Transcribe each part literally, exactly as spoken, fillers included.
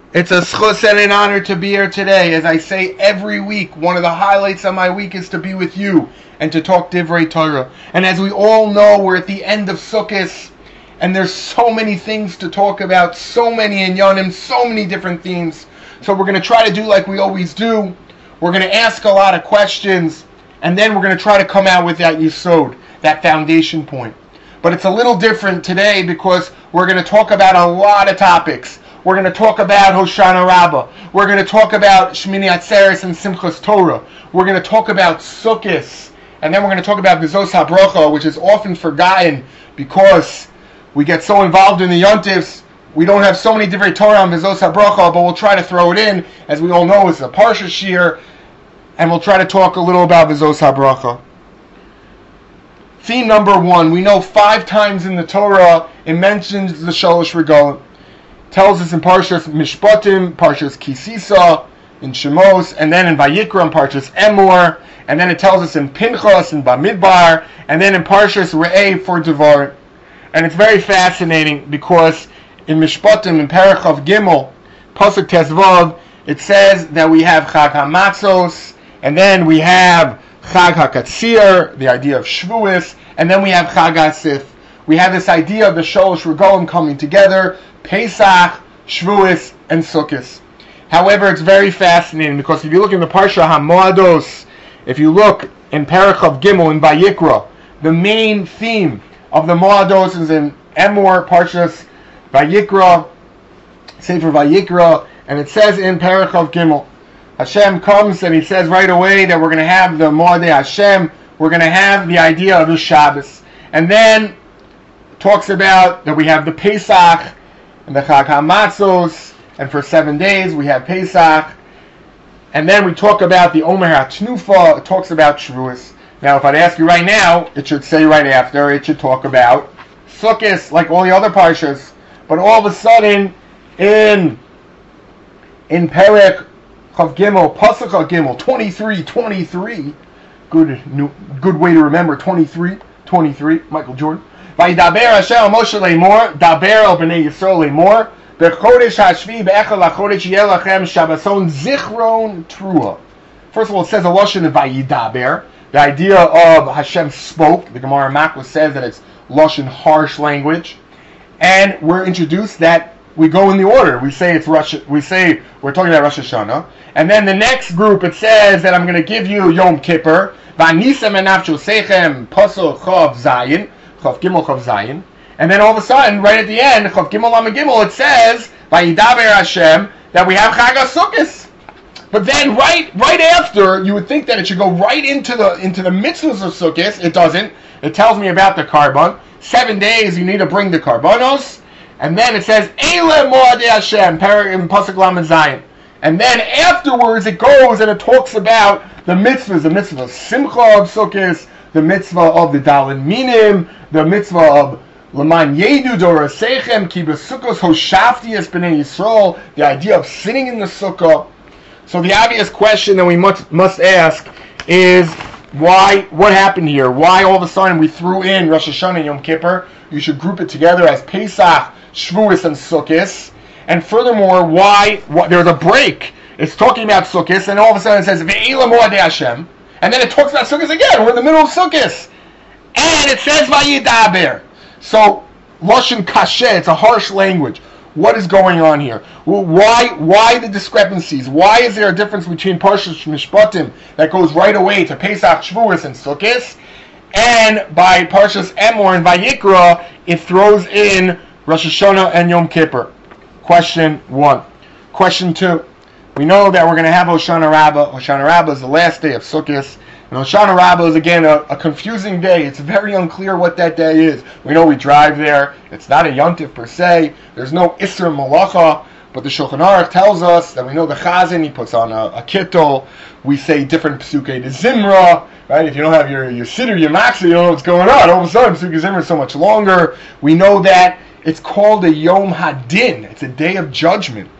It's a schus and an honor to be here today. As I say every week, one of the highlights of my week is to be with you and to talk Divrei Torah. And as we all know, we're at the end of Sukkot, and there's so many things to talk about, so many inyanim, so many different themes. So we're going to try to do like we always do. We're going to ask a lot of questions, and then we're going to try to come out with that yesod, that foundation point. But it's a little different today because we're going to talk about a lot of topics. We're going to talk about Hoshana Rabbah. We're going to talk about Shmini Atzeres and Simchas Torah. We're going to talk about Sukkot. And then we're going to talk about Vizos HaBrocha, which is often forgotten because we get so involved in the Yontifs. We don't have so many different Torah on Vizos HaBrocha, but we'll try to throw it in. As we all know, it's a Parsha Shir. And we'll try to talk a little about Vizos HaBrocha. Theme number one. We know five times in the Torah it mentions the Shalosh Regalim. Tells us in Parshas Mishpatim, Parshas Kisisa, in Shemos, and then in Vayikra, in Parshas Emor, and then it tells us in Pinchas, in Bamidbar, and then in Parshas Re'eh for Devar. And it's very fascinating because in Mishpatim, in Parachav Gimel, Pasuk Tezvav, it says that we have Chag HaMatzos, and then we have Chag HaKatzir, the idea of Shvuos, and then we have Chag HaSif. We have this idea of the Shalosh Regalim coming together, Pesach, Shvuos, and Sukkot. However, it's very fascinating because if you look in the Parsha HaMoados, if you look in Parachav Gimel in Vayikra, the main theme of the Moados is in Emor, Parshas Vayikra, Sefer Vayikra, and it says in Parachav Gimel, Hashem comes and he says right away that we're going to have the Moadei Hashem, we're going to have the idea of the Shabbos. And then talks about that we have the Pesach, and the Chag HaMatzos, and for seven days we have Pesach, and then we talk about the Omer HaTnufa. It talks about Shavuos. Now, if I'd ask you right now, it should say right after, it should talk about Sukkot, like all the other parshas. But all of a sudden, in in Perek Chav Gimel, Pasuk Chav Gimel, twenty-three, twenty-three, good, new, good way to remember, twenty-three, twenty-three, Michael Jordan. Vayidaber Hashem al Moshe leimor, daber el bnei Yisrael leimor, bechodesh hashvi be'echad lachodesh yeh lachem shabbason zichron trua. First of all, it says a lashon of vayidaber. The idea of Hashem spoke. The Gemara Makos says that it's lashon, harsh language, and we're introduced that we go in the order. We say it's Rosh. We say we're talking about Rosh Hashanah, and then the next group it says that I'm going to give you Yom Kippur. V'anisem enafshu sechem pasuk chav zayin. Chav Gimel Chav Zayin, and then all of a sudden, right at the end, Chav Gimel Lamed Gimel, it says Vayidaber Hashem that we have Chag HaSukkos. But then, right, right after, you would think that it should go right into the into the mitzvahs of Sukkos. It doesn't. It tells me about the carbon. Seven days you need to bring the carbonos, and then it says Eile Moadei Hashem, in Pasuk Lamed Zayin. And then afterwards, it goes and it talks about the mitzvahs, the mitzvah of Simcha of Sukkos, the mitzvah of the Dalin Minim, the mitzvah of L'man Yedu Dorasechem Ki B'Sukkos Hoshafti Es B'nei Yisrael, the idea of sitting in the sukkah. So the obvious question that we must must ask is why? What happened here? Why all of a sudden we threw in Rosh Hashanah and Yom Kippur? You should group it together as Pesach, Shavuos, and Sukkos. And furthermore, why? What, there's a break. It's talking about Sukkos, and all of a sudden it says Ve'ila Moadei Hashem. And then it talks about Sukkot again. We're in the middle of Sukkot. And it says Vayidaber. So, Lashon Kasher, it's a harsh language. What is going on here? Why why the discrepancies? Why is there a difference between Parshas Mishpatim that goes right away to Pesach, Shavuos, and Sukkot, and by Parshas Emor and Vayikra, it throws in Rosh Hashanah and Yom Kippur? Question one. Question two. We know that we're going to have Hoshana Rabbah. Hoshana Rabbah is the last day of Sukkot. And Hoshana Rabbah is, again, a, a confusing day. It's very unclear what that day is. We know we drive there. It's not a Yontif per se. There's no Isra Malacha. But the Shulchan Aruch tells us that we know the Chazan, he puts on a, a kittel. We say different Pesukei de Zimra. Right? If you don't have your, your Siddur, your Maxi, you don't know what's going on. All of a sudden, Pesukei Zimra is so much longer. We know that it's called a Yom Hadin. It's a day of judgment.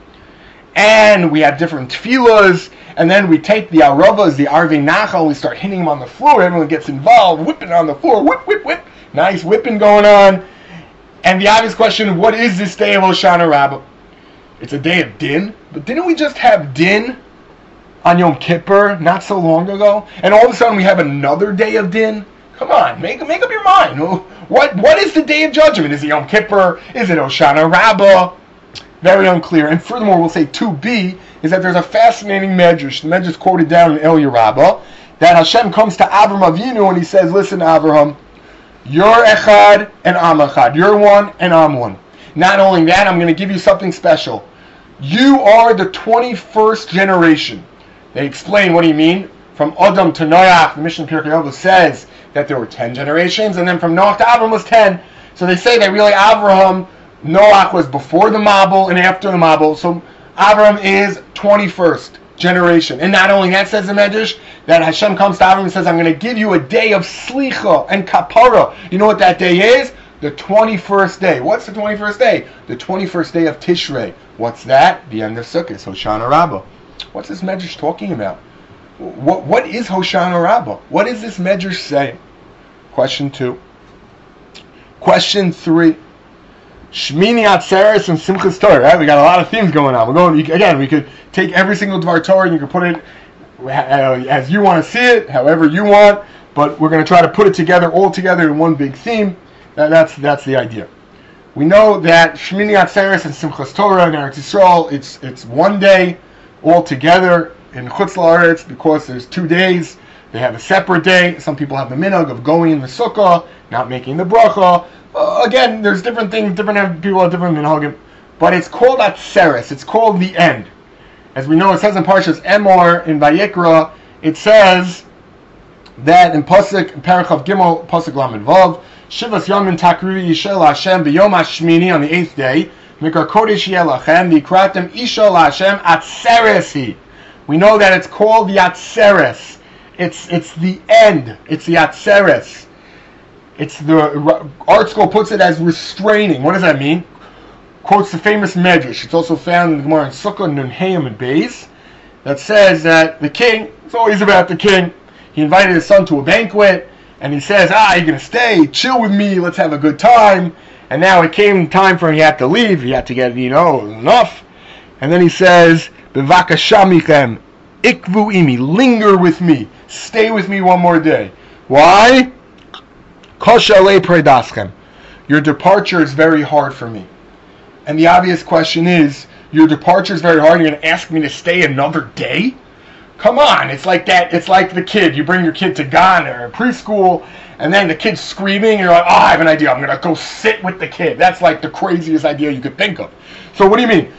And we have different tefillas, and then we take the aravas, the arvei nachal, we start hitting them on the floor. Everyone gets involved, whipping on the floor, whip, whip, whip. Nice whipping going on. And the obvious question, what is this day of Hoshana Rabbah? It's a day of din. But didn't we just have din on Yom Kippur not so long ago? And all of a sudden we have another day of din? Come on, make, make up your mind. What What is the day of judgment? Is it Yom Kippur? Is it Hoshana Rabbah? Very unclear. And furthermore, we'll say two B is that there's a fascinating medrash. The medrash quoted down in Eliyah Rabbah that Hashem comes to Avram Avinu and he says, listen, Avraham, you're Echad and I'm Echad. You're one and I'm one. Not only that, I'm going to give you something special. You are the twenty-first generation. They explain, what do you mean? From Adam to Noach, the Mishnah Pirkei Avos says that there were ten generations, and then from Noach to Avram was ten. So they say that really Avraham, Noach was before the Mabul and after the Mabul. So Avram is twenty-first generation. And not only that, says the Medrash, that Hashem comes to Avram and says, I'm going to give you a day of Slicha and Kapara. You know what that day is? The twenty-first day. What's the twenty-first day? The twenty-first day of Tishrei. What's that? The end of Sukkot, Hoshana Rabbah. What's this Medrash talking about? What What is Hoshana Rabbah? What is this Medrash saying? Question two. Question three. Shmini Atzeres and Simchas Torah. Right? We got a lot of themes going on. We're going again. We could take every single Dvar Torah and you could put it as you want to see it, however you want. But we're going to try to put it together, all together in one big theme. That's that's the idea. We know that Shmini Atzeres and Simchas Torah in Eretz Yisrael, it's it's one day all together. In Chutz La'aretz, because there's two days, they have a separate day. Some people have the minhag of going in the sukkah, not making the bracha. Uh, again, there's different things, different people have different minhagim. But it's called Atzeres. It's called the end. As we know, it says in Parshas Emor, in Vayikra, it says that in Pasuk, in Parachav Gimel, Pasuk Lamed Vav, Shivas Yamin Takri Yishel Hashem B'Yom HaShmini, on the eighth day, Mikar Kodesh Yelachem, V'Yikratem Isha Hashem Atzeresi. We know that it's called the Atzeres. It's it's the end. It's the Atzeres. It's the Art School puts it as restraining. What does that mean? Quotes the famous Medrash. It's also found in the Gemara in Sukkah, Nun Hayim and Beis, that says that the king, it's always about the king. He invited his son to a banquet, and he says, ah, you're going to stay, chill with me, let's have a good time. And now it came time for him, he had to leave, he had to get, you know, enough. And then he says, Bevakasha michem, ikvu imi, linger with me, stay with me one more day. Why? Kosha le predaschem. Your departure is very hard for me. And the obvious question is, your departure is very hard, you're going to ask me to stay another day? Come on, it's like that, it's like the kid, you bring your kid to Ghana or preschool, and then the kid's screaming, and you're like, oh, I have an idea, I'm going to go sit with the kid. That's like the craziest idea you could think of. So what do you mean?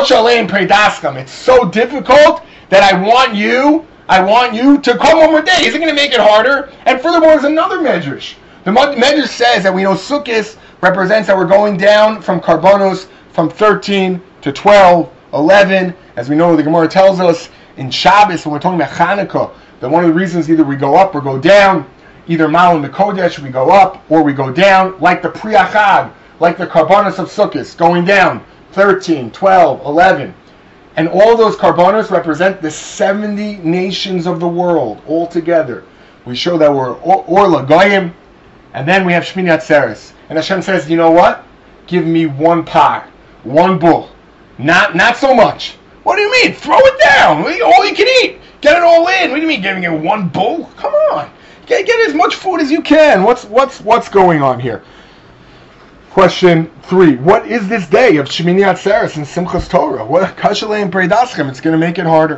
It's so difficult that I want you, I want you to come one more day. Is it going to make it harder? And furthermore, there's another medrash. The medrash says that we know Sukkot represents that we're going down from Karbonos from thirteen to twelve, eleven. As we know, the Gemara tells us in Shabbos, when we're talking about Chanukah, that one of the reasons either we go up or go down, either Ma'al and the Kodesh, we go up or we go down, like the Pri Achad, like the Karbonos of Sukkot, going down, thirteen, twelve, eleven. And all those Karbonos represent the seventy nations of the world, all together. We show that we're Orla Goyim, and then we have Shmini Atzeres. And Hashem says, you know what? Give me one pot, one bull. Not not so much. What do you mean? Throw it down. All you can eat. Get it all in. What do you mean giving it one bull? Come on. Get, get as much food as you can. What's what's what's going on here? Question three. What is this day of Shmini Atzeres and Simchas Torah? What Kashalei and Preidaschem? It's going to make it harder.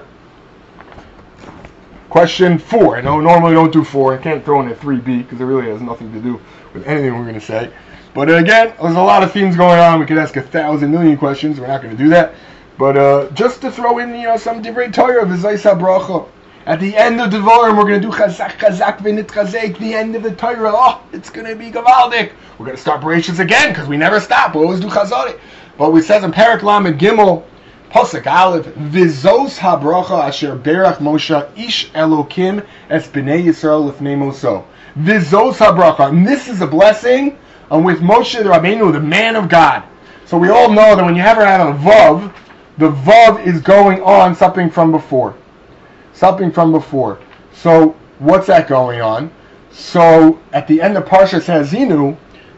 Question four. I know normally don't do four. I can't throw in a three B because it really has nothing to do with anything we're going to say. But again, there's a lot of themes going on. We could ask a thousand million questions. We're not going to do that. But uh, just to throw in, you know, some Divrei Torah, V'zayis HaBracha. At the end of the Devarim, we're going to do Chazak, Chazak, V'nit Chazek, the end of the Torah. Oh, it's going to be Gavaldik. We're going to start Bereshis again, because we never stop. We always do Chazari. But we says in Perek Lamed Gimel, Pasuk Aleph, V'zos HaBracha asher berach Moshe ish Elokim es b'nei Yisrael lifnei Moso. V'zos HaBracha. And this is a blessing on with Moshe the Rabbeinu, the man of God. So we all know that when you ever have a Vav, the Vav is going on something from before. Something from before. So, what's that going on? So, at the end of Parshas Hazinu,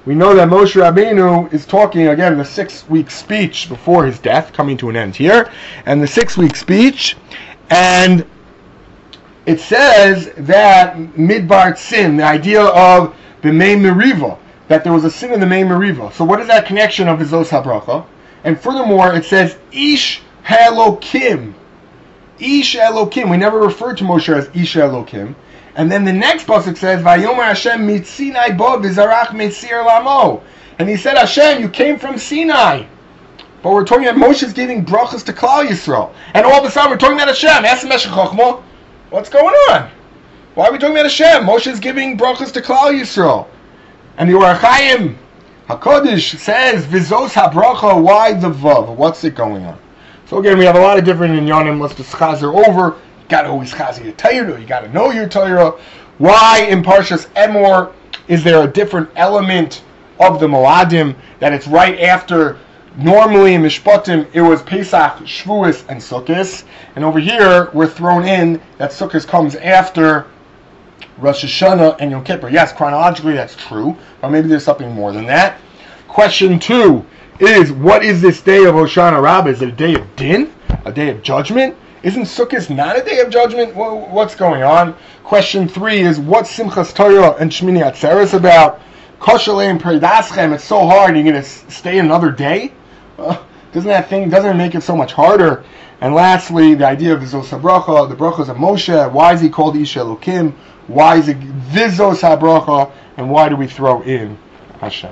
we know that Moshe Rabbeinu is talking, again, the six-week speech before his death, coming to an end here, and the six-week speech, and it says that Midbar Sin, the idea of the Mei Meriva, that there was a sin in the Mei Meriva. So what is that connection of Vizos HaBracha? And furthermore, it says, Ish Elokim. Ish Elokim. We never referred to Moshe as Ish Elokim. And then the next pasuk says, Vayomer Hashem mit Sinai bo v'zarach metzir lamo. And he said, Hashem, you came from Sinai. But we're talking about Moshe's giving brachas to Klal Yisrael. And all of a sudden we're talking about Hashem. Ask the Meshech Chochmah, what's going on? Why are we talking about Hashem? Moshe's giving brachas to Klal Yisrael. And the Or HaChaim HaKodesh says, Vizos HaBracha, why the Vav? What's it going on? So again, we have a lot of different inyanim. Let's just chazer over. You got to always chazer your Torah. You got to know your Torah. Why in Parshas Emor is there a different element of the Moadim, that it's right after? Normally in Mishpatim it was Pesach, Shavuos, and Sukkot, and over here we're thrown in that Sukkot comes after Rosh Hashanah and Yom Kippur. Yes, chronologically that's true, but maybe there's something more than that. Question two is, what is this day of Hoshana Rabbah? Is it a day of din? A day of judgment? Isn't Sukkot not a day of judgment? What's going on? Question three is, what's Simchas Torah and Shmini Atzeres about? Kosher and Peridaschem, it's so hard, you're going to stay another day? Uh, doesn't that thing, doesn't it make it so much harder? And lastly, the idea of Vizos HaBracha, the brachas of Moshe. Why is he called Ish Elokim? Why is it Vizos HaBracha? And why do we throw in Hashem?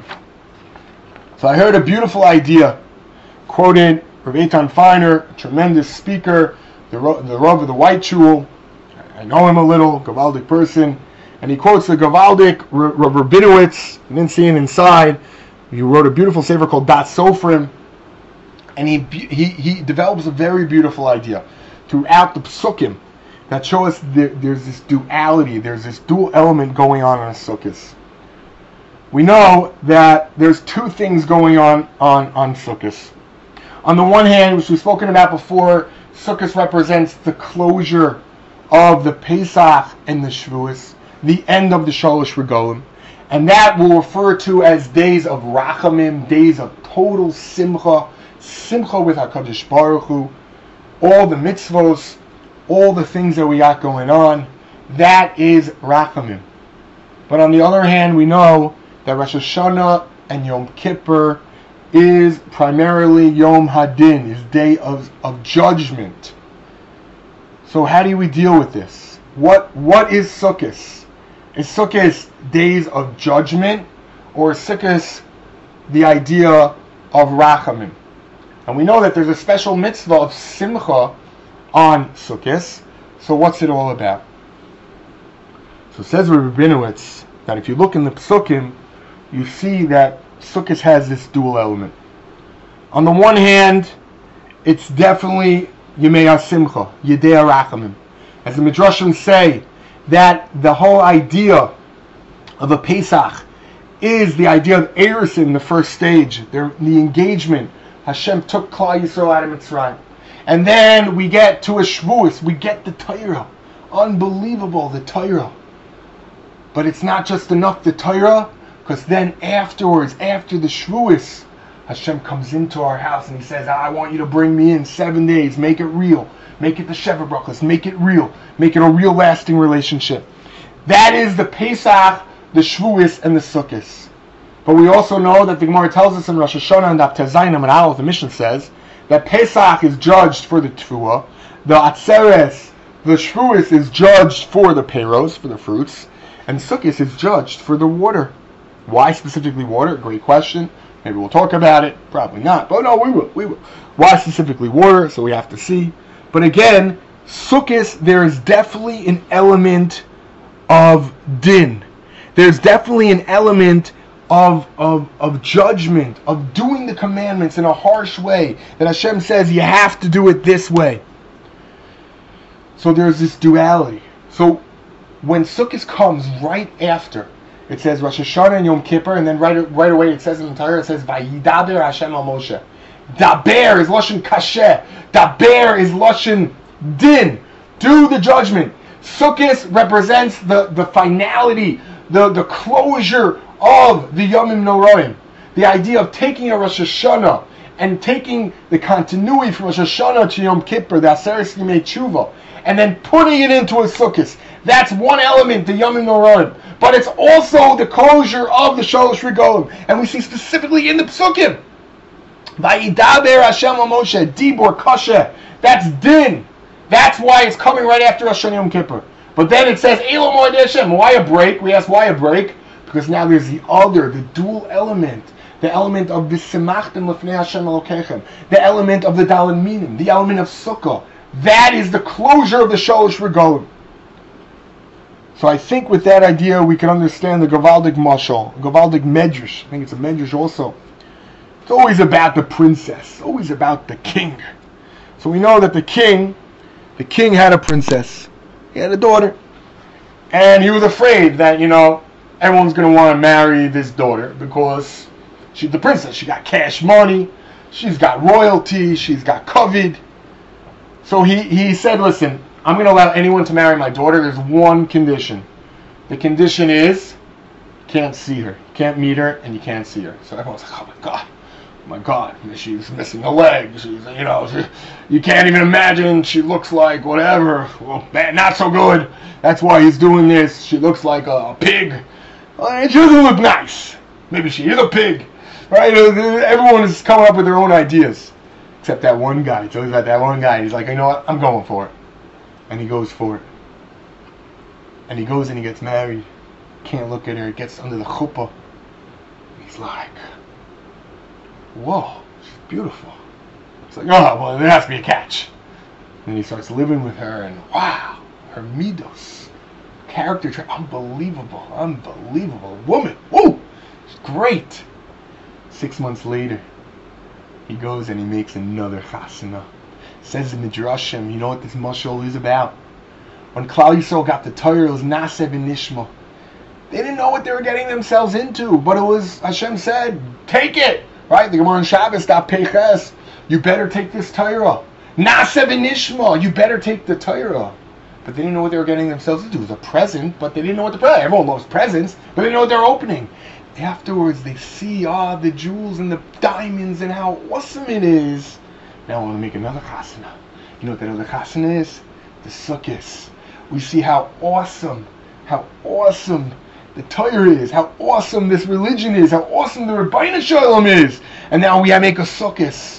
So I heard a beautiful idea quoted Rav Eitan Feiner, a tremendous speaker, the, the Rav of the White Shul. I know him a little, Gavaldic person. And he quotes the Gavaldic Rav Rabinowitz, I didn't see him inside. He wrote a beautiful sefer called Dat Sofrim. And he, he he develops a very beautiful idea throughout the psukim that show us there, there's this duality, there's this dual element going on in a sukkah. We know that there's two things going on on, on sukkahs. On the one hand, which we've spoken about before, sukkahs represents the closure of the Pesach and the Shavuos, the end of the Shalosh Regalim. And that we'll refer to as days of Rachamim, days of total Simcha, Simcha with HaKadosh Baruch Hu, all the mitzvos, all the things that we got going on, that is Rachamim. But on the other hand, we know that Rosh Hashanah and Yom Kippur is primarily Yom Hadin, is day of, of judgment. So how do we deal with this? What What is Sukkot? Is Sukkot days of judgment, or is Sukkot the idea of Rachamim? And we know that there's a special mitzvah of Simcha on Sukkot. So what's it all about? So it says Rav Rabinowitz that if you look in the Psukim, you see that Sukkot has this dual element. On the one hand, it's definitely Yemei HaSimcha, Yedei HaRachamim. As the Midrashim say, that the whole idea of a Pesach is the idea of Erusin, the first stage, the, the engagement. Hashem took Klal Yisrael out of Mitzrayim. And then we get to a Shavuos, we get the Torah. Unbelievable, the Torah. But it's not just enough, the Torah, because then afterwards, after the Shavuos, Hashem comes into our house and he says, I want you to bring me in seven days, make it real. Make it the Sheva Brachos, make it real. Make it a real lasting relationship. That is the Pesach, the Shavuos, and the Sukkos. But we also know that the Gemara tells us in Rosh Hashanah and Daf Tezayim and Aleph, the Mishnah says, that Pesach is judged for the Tefua, the Atzeres, the Shavuos is judged for the Peros, for the fruits, and Sukkos is judged for the water. Why specifically water? Great question. Maybe we'll talk about it. Probably not. But no, we will. We will. Why specifically water? So we have to see. But again, Sukkot, there is definitely an element of din. There's definitely an element of, of, of judgment, of doing the commandments in a harsh way, that Hashem says you have to do it this way. So there's this duality. So when Sukkot comes right after, it says Rosh Hashanah and Yom Kippur, and then right, right away it says in the Torah, it says Vayidaber Hashem al Moshe. Daber is Lashon Kasheh. Daber is Lashon Din. Do the judgment. Sukkot represents the, the finality, the, the closure of the Yomim Noraim, the idea of taking a Rosh Hashanah and taking the continuity from Rosh Hashanah to Yom Kippur, the Aseres Yimei Tshuva, and then putting it into a Sukkos. That's one element, the Yomim Noraim. But it's also the closure of the Shalosh Regalim. And we see specifically in the Psukim, Vayidaber Hashem Moshe, Dibor Kashe. That's Din. That's why it's coming right after Rosh Hashanah Yom Kippur. But then it says, Elo Moed Hashem. Why a break? We ask why a break? Because now there's the other, the dual element. The element of the V'simachtem Lefnei Hashem Elokechem. The element of the Daled Minim. The element of Sukkah. That is the closure of the Shalosh Regalim. So I think with that idea we can understand the Gavaldik Mashal, Gavaldik Medrash. I think it's a Medrash also. It's always about the princess. Always about the king. So we know that the king, the king had a princess. He had a daughter. And he was afraid that, you know, everyone's going to want to marry this daughter because she's the princess. She got cash money. She's got royalty. She's got covet. So he, he said, listen, I'm going to allow anyone to marry my daughter. There's one condition. The condition is you can't see her. You can't meet her and you can't see her. So everyone's like, oh my God. Oh my God. She's missing a leg. She's, you know, she, you can't even imagine. She looks like whatever. Well, man, not so good. That's why he's doing this. She looks like a, a pig. Well, she doesn't look nice. Maybe she is a pig. Right? Everyone is coming up with their own ideas. Except that one guy. It's always about that one guy. He's like, you know what? I'm going for it. And he goes for it. And he goes and he gets married. Can't look at her. He gets under the chuppah. He's like, whoa, she's beautiful. It's like, oh, well, there has to be a catch. And he starts living with her, and wow, her midos, character trait, unbelievable, unbelievable. Woman, woo, she's great. Six months later, he goes and he makes another chasana. Says in the Midrashim, you know what this mashal is about? When Klal Yisrael got the Torah, it was Naseh v'Nishma. They didn't know what they were getting themselves into, but it was, Hashem said, take it. Right? The Gemara on Shabbos, that Peches, you better take this Torah. Naseh v'Nishma, you better take the Torah. But they didn't know what they were getting themselves into. It was a present, but they didn't know what the present. Everyone loves presents, but they didn't know what they were opening. Afterwards, they see, ah, the jewels and the diamonds and how awesome it is. Now I want to make another chasana. You know what that other chasana is? The Sukkos. We see how awesome, how awesome the Torah is, how awesome this religion is, how awesome the Rebbeinu Shalom is. And now we make a Sukkos.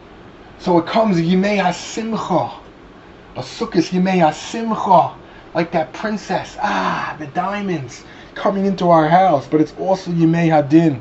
So it comes Yimei HaSimcha. A Sukkos Yimei HaSimcha. Like that princess. Ah, the diamonds coming into our house. But it's also Yimei HaDin.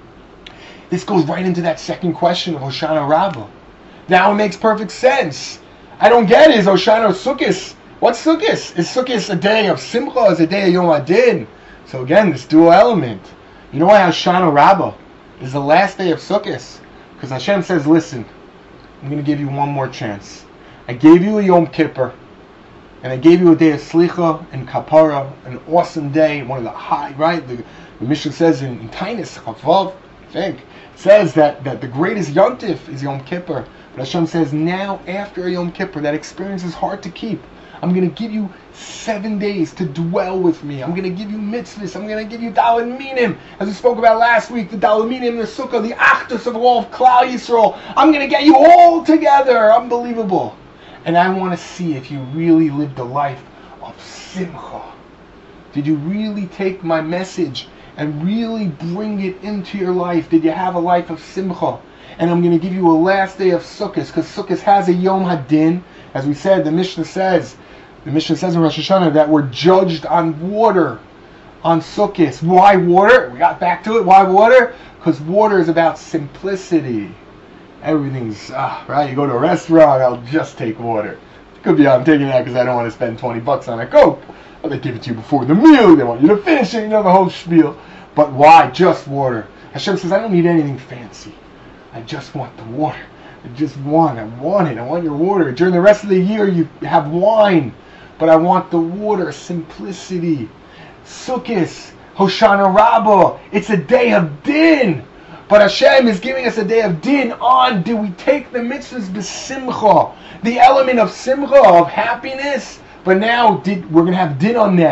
This goes right into that second question of Hoshana Rabbah. Now it makes perfect sense. I don't get it. Is Hoshana Sukkos? What's Sukkos? Is Sukkos a day of Simcha? Is a day of Yom HaDin? So again, this dual element. You know why Hoshana Rabbah is the last day of Sukkos? Because Hashem says, listen, I'm going to give you one more chance. I gave you a Yom Kippur, and I gave you a day of Slicha and Kapara, an awesome day, one of the high, right? The, the Mishnah says in, in Tainis, Chavav, I think, says that, that the greatest Yontif is Yom Kippur. But Hashem says, now, after a Yom Kippur, that experience is hard to keep. I'm going to give you seven days to dwell with me. I'm going to give you mitzvahs. I'm going to give you Daled Minim. As we spoke about last week, the Daled Minim, the Sukkah, the Achdus of all of Klal Yisrael. I'm going to get you all together. Unbelievable. And I want to see if you really lived a life of Simcha. Did you really take my message and really bring it into your life? Did you have a life of Simcha? And I'm going to give you a last day of Sukkot, because Sukkot has a Yom HaDin. As we said, the Mishnah says, the Mishnah says in Rosh Hashanah that we're judged on water, on Sukkot. Why water? We got back to it. Why water? Because water is about simplicity. Everything's, ah, right, you go to a restaurant, I'll just take water. It could be I'm taking that because I don't want to spend twenty bucks on a Coke. Or they give it to you before the meal, they want you to finish it, you know, the whole spiel. But why just water? Hashem says, I don't need anything fancy. I just want the water. I just want, I want it. I want your water. During the rest of the year, you have wine. But I want the water, simplicity. Sukkot, Hoshana Rabbah. It's a day of din. But Hashem is giving us a day of din on, do we take the mitzvahs b'simcha? The element of simcha, of happiness. But now did, we're going to have din on that.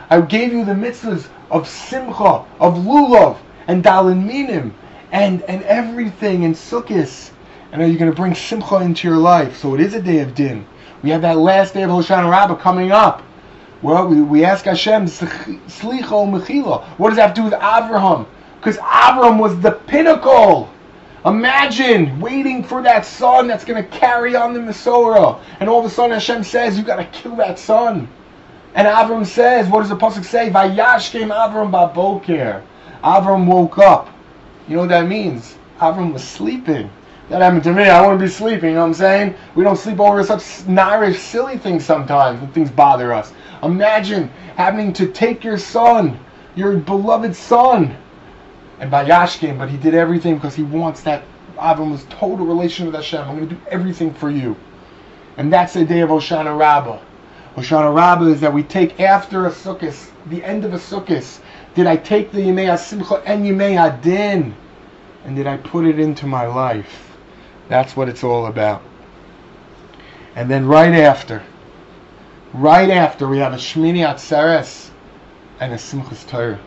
I gave you the mitzvahs of Simcha, of Lulav, and Dalin Minim, and, and everything in Sukkot. And are you going to bring Simcha into your life? So it is a day of Din. We have that last day of Hoshana Rabbah coming up. Well, we, we ask Hashem, Slicha Mechila. What does that have to do with Avraham? Because Avraham was the pinnacle. Imagine waiting for that son that's going to carry on the Mesorah. And all of a sudden Hashem says, you got to kill that son. And Avram says, what does the pasuk say? Vayash came Avram baboker. Avram woke up. You know what that means? Avram was sleeping. That happened to me. I want to be sleeping. You know what I'm saying? We don't sleep over such narish, silly things sometimes when things bother us. Imagine having to take your son, your beloved son, and Vayash came, but he did everything because he wants that. Avram's total relation with Hashem. I'm going to do everything for you. And that's the day of Hoshana Rabbah. Hoshana Rabbah is that we take after a Sukkot, the end of a Sukkot. Did I take the Yemei HaSimcha and Yemei HaDin? And did I put it into my life? That's what it's all about. And then right after, right after we have a Shmini Atzeres and a Simchas Torah.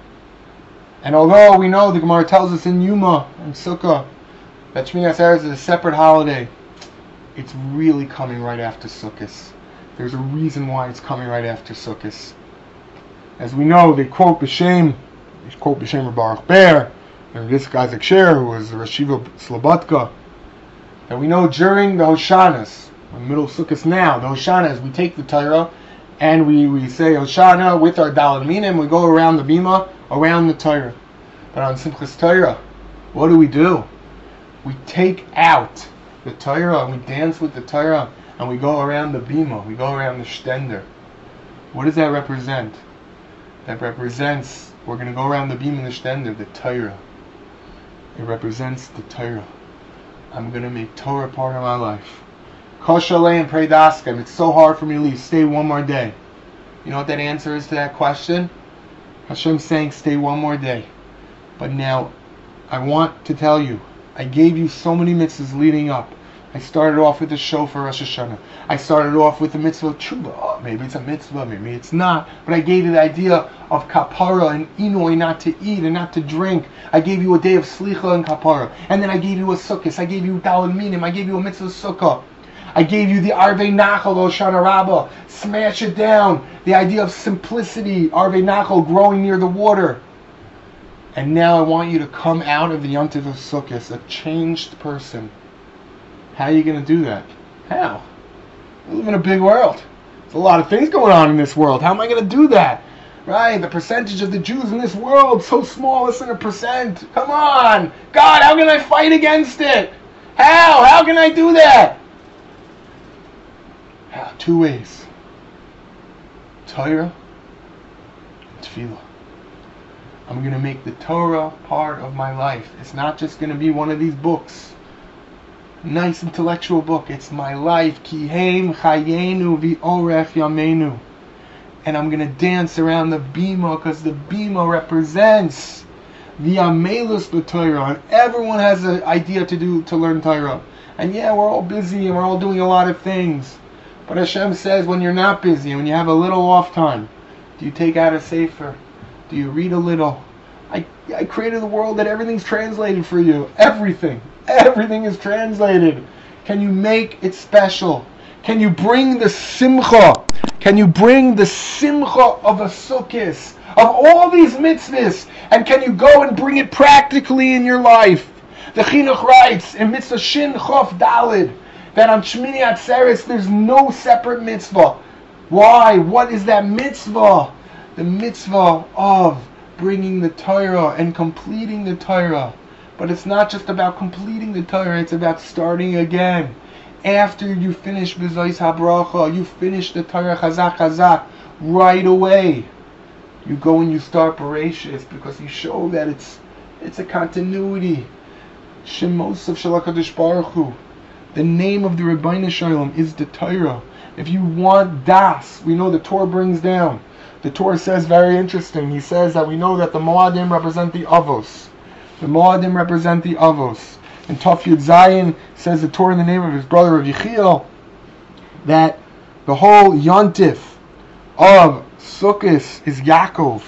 And although we know the Gemara tells us in Yuma and Sukkah that Shmini Atzeres is a separate holiday, it's really coming right after Sukkot. There's a reason why it's coming right after Sukkot. As we know, they quote B'Shem, they quote B'Shem Baruch Ber, and this guy's Aksher, who was Rashiva Slobodka, that we know during the Hoshanas, in the middle of Sukkot now, the Hoshanas, we take the Torah and we, we say Hoshana with our Daled Minim, we go around the Bima, around the Torah. But on Simchas Torah, what do we do? We take out the Torah and we dance with the Torah and we go around the Bima, we go around the Shtender. What does that represent? That represents, we're going to go around the Bima and the Shtender, the Torah. It represents the Torah. I'm going to make Torah part of my life. Koshalei and pray Daskem. It's so hard for me to leave. Stay one more day. You know what that answer is to that question? Hashem's saying stay one more day. But now, I want to tell you, I gave you so many mitzvahs leading up. I started off with the show for Rosh Hashanah. I started off with the mitzvah of tshuva. Oh, maybe it's a mitzvah, maybe it's not. But I gave you the idea of kapara and inoi, not to eat and not to drink. I gave you a day of slicha and kapara. And then I gave you a sukkah. I gave you daled minim. I gave you a mitzvah sukkah. I gave you the arvei nachal, Hoshana Rabbah. Smash it down. The idea of simplicity, arvei nachal, growing near the water. And now I want you to come out of the yontiv of Sukkot, a changed person. How are you going to do that? How? We live in a big world. There's a lot of things going on in this world. How am I going to do that? Right? The percentage of the Jews in this world, so small, less than a percent. Come on! God, how can I fight against it? How? How can I do that? How? Two ways. Torah and Tefillah. I'm going to make the Torah part of my life. It's not just going to be one of these books. Nice intellectual book. It's my life. Ki heim chayenu v'orech yamenu. And I'm going to dance around the bima because the bima represents the amelus b'Torah. And everyone has an idea to do to learn Torah. And yeah, we're all busy and we're all doing a lot of things. But Hashem says when you're not busy, when you have a little off time, do you take out a sefer? Do you read a little? I, I created the world that everything's translated for you. Everything. Everything is translated. Can you make it special? Can you bring the simcha? Can you bring the simcha of a sukkis, of all these mitzvahs? And can you go and bring it practically in your life? The Chinuch writes in Mitzvah Shin Chof Dalid that on Shmini Atzeres there's no separate mitzvah. Why? What is that mitzvah? The mitzvah of bringing the Torah and completing the Torah. But it's not just about completing the Torah, it's about starting again. After you finish B'Zois HaBracha, you finish the Torah Chazak Chazak, right away. You go and you start Bereshis because you show that it's it's a continuity. Shemos of Shalakadosh Baruch Hu. The name of the Rebbeinu Shalom is the Torah. If you want Das, we know the Torah brings down. The Torah says very interesting. He says that we know that the Moadim represent the Avos. The Moadim represent the Avos. And Tov Yud Zayin says the Torah in the name of his brother of Yechiel that the whole Yontif of Sukkos is Yaakov.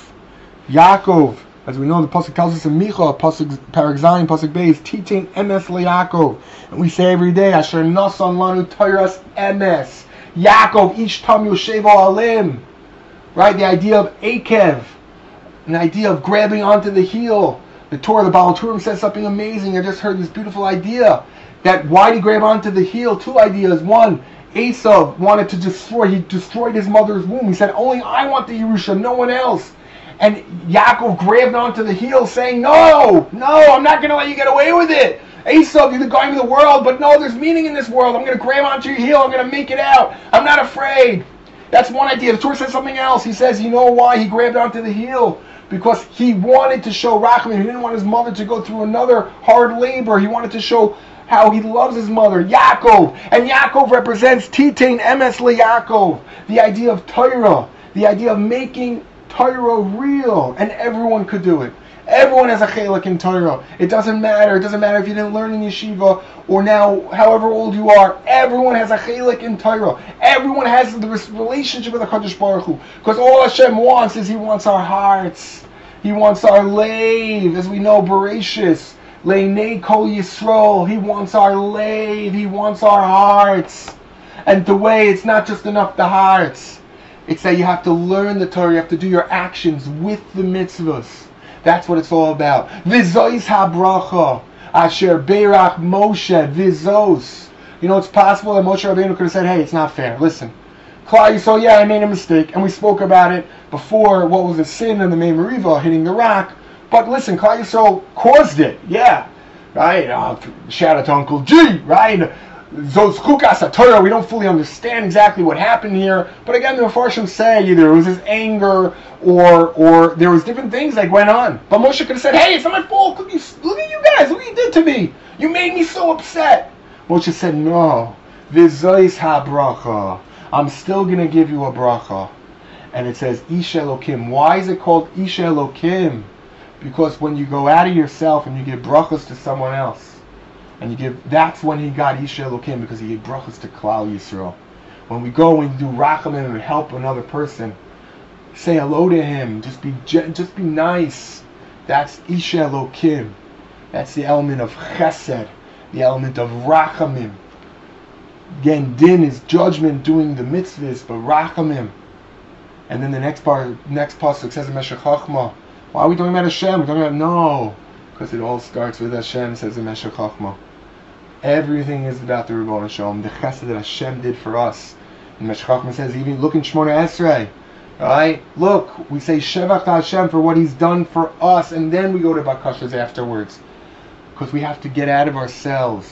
Yaakov, as we know, the pasuk tells us in Micha, pasuk Parag Zayin, pasuk Beis, Titain Emes LeYaakov, and we say every day, Asher Nasan Lanu Tayras Emes. Yaakov, each time Yoshevo Alim. Right, the idea of Akev, an idea of grabbing onto the heel. The Torah, the Baal Turim says something amazing. I just heard this beautiful idea that why did he grab onto the heel? Two ideas. One, Esav wanted to destroy, he destroyed his mother's womb. He said, only I want the Yerusha, no one else. And Yaakov grabbed onto the heel saying, no, no, I'm not going to let you get away with it. Esav, you're the guy of the world, but no, there's meaning in this world. I'm going to grab onto your heel, I'm going to make it out. I'm not afraid. That's one idea. The Torah says something else. He says, you know why he grabbed onto the heel? Because he wanted to show Rachamim. He didn't want his mother to go through another hard labor. He wanted to show how he loves his mother, Yaakov. And Yaakov represents Titain Emes LeYaakov, the idea of Torah, the idea of making Torah real. And everyone could do it. Everyone has a chelik in Torah. It doesn't matter. It doesn't matter if you didn't learn in yeshiva or now, however old you are. Everyone has a chelik in Torah. Everyone has the relationship with the HaKadosh Baruch Hu. Because all Hashem wants is He wants our hearts. He wants our lave, as we know, Bereshis. Leinei Kol Yisrael. He wants our lave. He wants our hearts. And the way, it's not just enough the hearts. It's that you have to learn the Torah. You have to do your actions with the mitzvahs. That's what it's all about. Vizos habracha asher beirach Moshe vizos. You know, it's possible that Moshe Rabbeinu could have said, "Hey, it's not fair. Listen, Klal Yisrael, yeah, I made a mistake, and we spoke about it before. What was a sin in the Mei Meriva hitting the rock? But listen, Klal Yisrael caused it. Yeah, right. Uh, shout out to Uncle G. Right." Zos chukas Torah, we don't fully understand exactly what happened here, but again, the Mefarshim say either it was his anger or or there was different things that went on. But Moshe could have said, "Hey, it's not my fault. Look, you, look at you guys. Look what you did to me. You made me so upset." Moshe said, "No, v'zois ha-bracha. I'm still gonna give you a bracha." And it says Ish Elokim. Why is it called Ish Elokim? Because when you go out of yourself and you give brachas to someone else. And you give, that's when he got Ish Elokim, because he gave brachas to Klal Yisrael. When we go and do rachamim and help another person, say hello to him, just be just be nice. That's Ish Elokim. That's the element of chesed, the element of rachamim. Again, din is judgment, doing the mitzvahs, but rachamim. And then the next part, next pasuk says in Meshech Chochmah. Why are we talking about Hashem? We're talking about no, because it all starts with Hashem. Says in Meshech Chochmah. Everything is about the Rebbeinu Shalom, the chesed that Hashem did for us. And Meshech Chochmah says, even look in Shmona Esrei, right? Look, we say Shevach Hashem for what He's done for us, and then we go to Bakashas afterwards, because we have to get out of ourselves.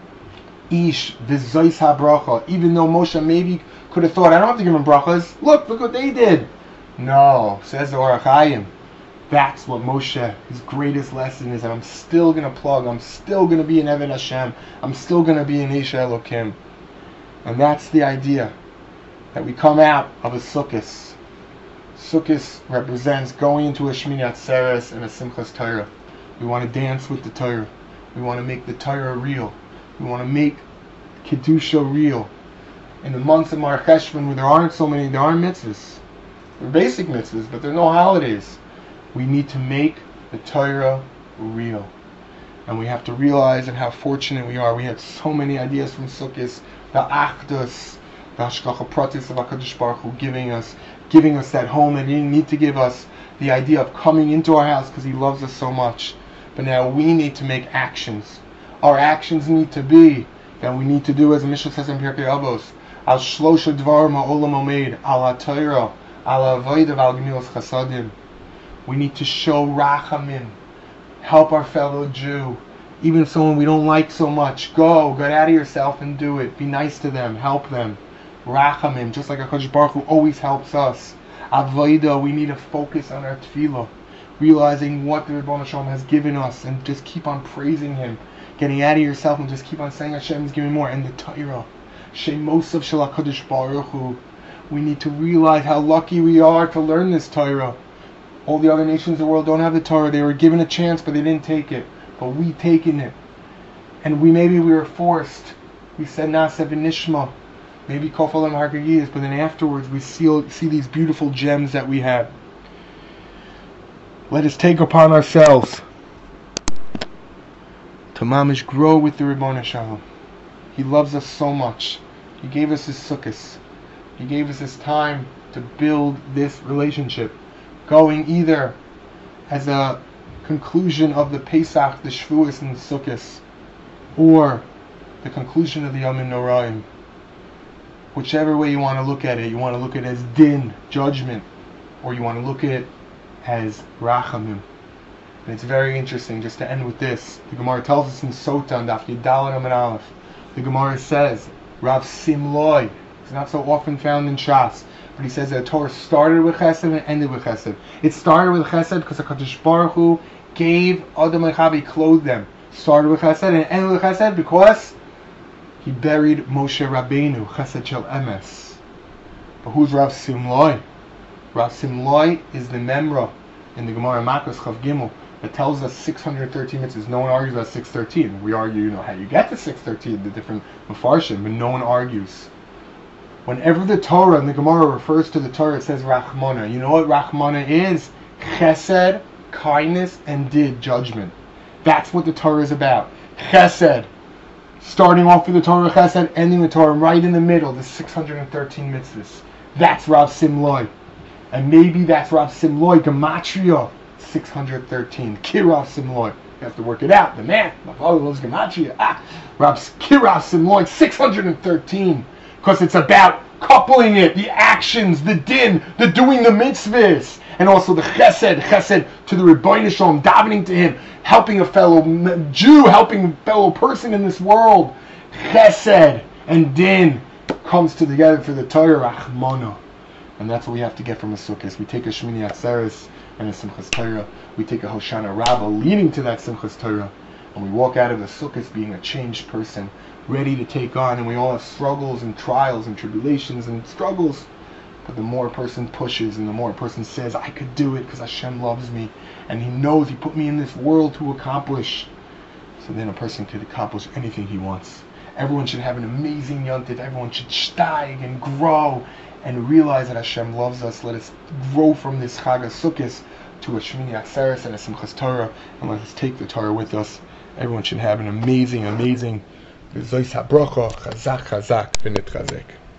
Ish v'zois habracha. Even though Moshe maybe could have thought, I don't have to give him brachas. Look, look what they did. No, says the Orach Chaim. That's what Moshe, his greatest lesson is, that I'm still going to plug, I'm still going to be an Eved Hashem, I'm still going to be an Ish Elokim. And that's the idea, that we come out of a Sukkos. Sukkos represents going into a Shmini Atzeres and a Simchas Torah. We want to dance with the Torah. We want to make the Torah real. We want to make Kedusha real. In the months of Mar Cheshvan, where there aren't so many, there aren't mitzvahs. There are basic mitzvahs, but there are no holidays. We need to make the Torah real. And we have to realize and how fortunate we are. We had so many ideas from Sukkot, the Achdus, the Hashgacha Pratis of HaKadosh Baruch Hu giving us, giving us that home that He didn't need to give us, the idea of coming into our house because He loves us so much. But now we need to make actions. Our actions need to be that we need to do, as the Mishnah says in Pirkei Avos, Al Shlosha Dvarim Ha'olam Omeid, Al HaTorah, Al Avodah, Al Gemilas Chasadim. We need to show rachamim, help our fellow Jew, even someone we don't like so much. Go, get out of yourself and do it. Be nice to them, help them. Rachamim, just like HaKadosh Baruch Hu always helps us. Avodah, we need to focus on our tefillah, realizing what the Rebbeinu Shalom has given us, and just keep on praising Him. Getting out of yourself and just keep on saying Hashem is giving more. And the Torah, Shemosav Shel HaKadosh Baruch Hu. We need to realize how lucky we are to learn this Torah. All the other nations of the world don't have the Torah. They were given a chance, but they didn't take it. But we taken it. And we maybe we were forced. We said Na'aseh v'nishma. maybe Kofalim Harkagiyas, but then afterwards we see, see these beautiful gems that we have. Let us take upon ourselves to mamish grow with the Ribbon Shalom. He loves us so much. He gave us his sukkahs. He gave us his time to build this relationship, going either as a conclusion of the Pesach, the Shavuos, and the Sukkos, or the conclusion of the Yom Noraim. Whichever way you want to look at it, you want to look at it as din, judgment, or you want to look at it as rachamim. And it's very interesting, just to end with this. The Gemara tells us in Sota, on Daf Yudalad Amud Aleph, the Gemara says, Rav Simloi, it's not so often found in Shas, but he says that the Torah started with Chesed and ended with Chesed. It started with Chesed because HaKadosh Baruch Hu gave Adam and Chava, he clothed them. Started with Chesed and ended with Chesed because he buried Moshe Rabbeinu, Chesed Shel Emes. But who's Rav Simloi? Rav Simloi is the memra in the Gemara Makos Chav Gimel that tells us six hundred thirteen mitzvahs. No one argues about six thirteen. We argue, you know, how you get to six thirteen, the different Mefarshim, but no one argues. Whenever the Torah and the Gemara refers to the Torah, it says Rachmana. You know what Rachmana is? Chesed, kindness, and did, judgment. That's what the Torah is about. Chesed, starting off with the Torah Chesed, ending the Torah right in the middle, the six hundred thirteen mitzvahs. That's Rav Simloi. And maybe that's Rav Simloi, Gematria, six hundred thirteen. Kirav Simloi. You have to work it out. The math. My father loves Gematria. Ah, Rav Kirav Simloi, six hundred thirteen. Because it's about coupling it, the actions, the din, the doing the mitzvahs, and also the chesed, chesed to the Rebbeinu Shalom, davening to him, helping a fellow Jew, helping a fellow person in this world. Chesed and din comes together for the Torah, Rachmana. And that's what we have to get from a Sukkot. We take a Shmini Atzeres and a Simchas Torah. We take a Hoshana Rabbah leading to that Simchas Torah. And we walk out of the Sukkot being a changed person, ready to take on. And we all have struggles and trials and tribulations and struggles. But the more a person pushes and the more a person says, I could do it because Hashem loves me. And He knows He put me in this world to accomplish. So then a person could accomplish anything he wants. Everyone should have an amazing yontif. Everyone should steig and grow and realize that Hashem loves us. Let us grow from this Chag HaSukkos to a Shmini Atzeres and a Simchas Torah, and let us take the Torah with us. Everyone should have an amazing, amazing Zois HaBrocha, Chazak, Chazak, V'nit Chazek.